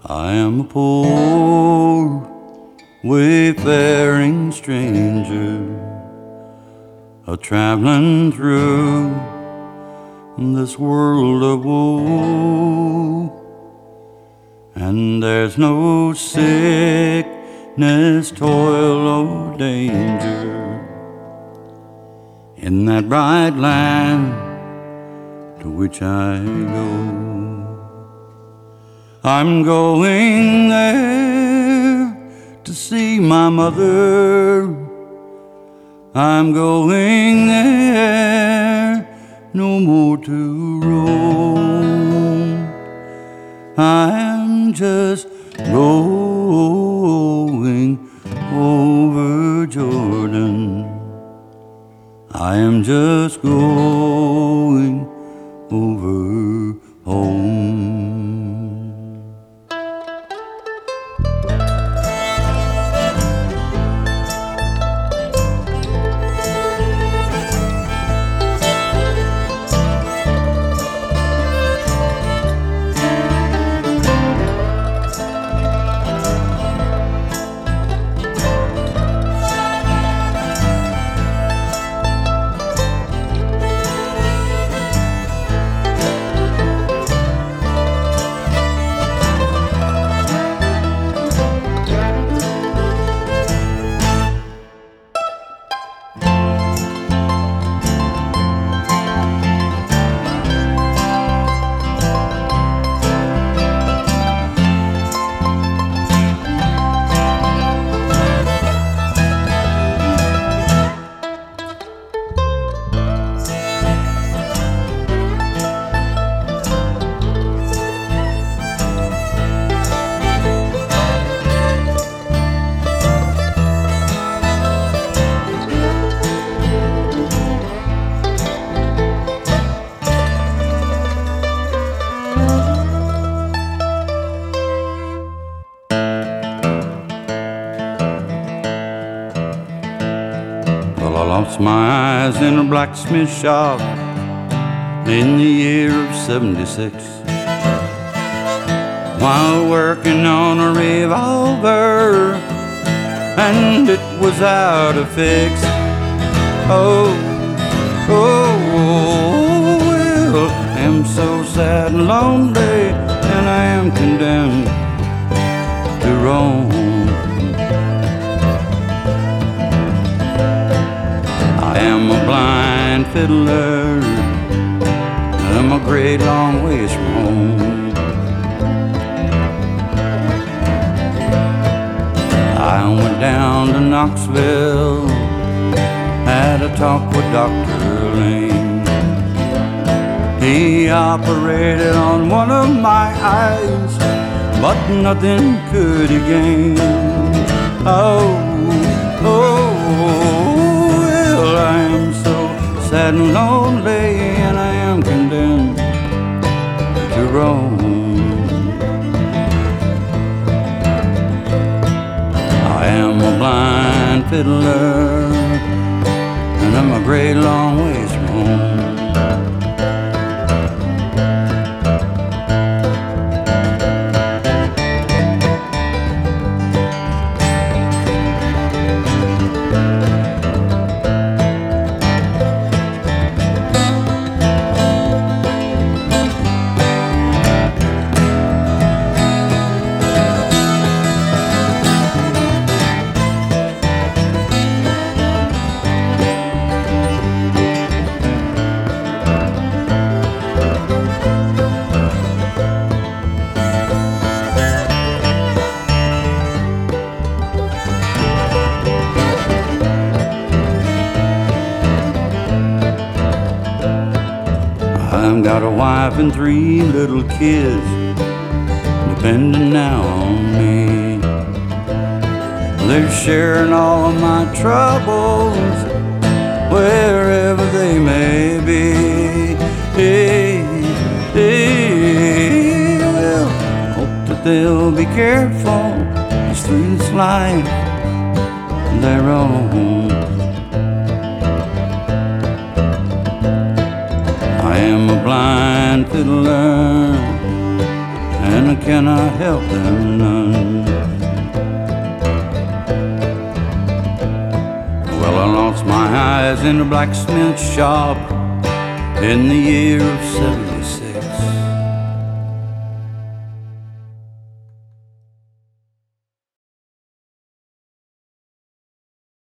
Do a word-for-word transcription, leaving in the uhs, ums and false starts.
I am a poor, wayfaring stranger, a traveling through this world of woe. And there's no sickness, toil, or danger in that bright land to which I go. I'm going there to see my mother. I'm going there no more to roam. I am just going over Jordan. I am just going over home. Well, I lost my eyes in a blacksmith shop in the year of seventy-six, while working on a revolver, and it was out of fix. Oh, oh, well, I am so sad and lonely, and I am condemned to roam. I am a blind fiddler, and I'm a great long ways from home. I went down to Knoxville, had a talk with Doctor Lane. He operated on one of my eyes, but nothing could he gain. Oh, oh, well, I am so sad and lonely, and I am condemned to roam. I am a blind fiddler, and I'm a great long ways from home. I've got a wife and three little kids depending now on me. They're sharing all of my troubles wherever they may be. Hey, hey, well, hope that they'll be careful as through this life they're on. I am a blind fiddler, and and I cannot help them none. Well, I lost my eyes in a blacksmith shop in the year of seventy.